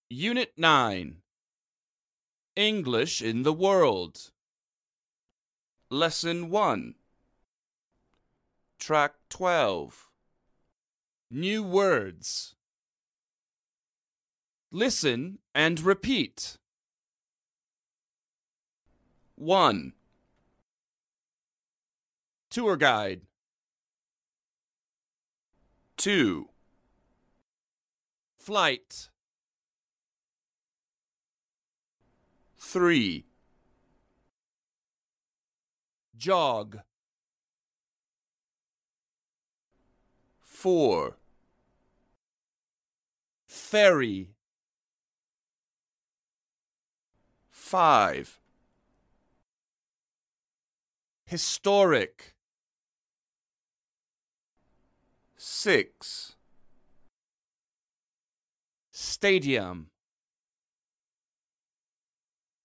Unit 9 English in the World. Lesson 1 Track 12 New words. Listen and repeat. 1. Tour guide. 2. Flight. 3. Jog. 4. Ferry. 5. Historic. 6. Stadium.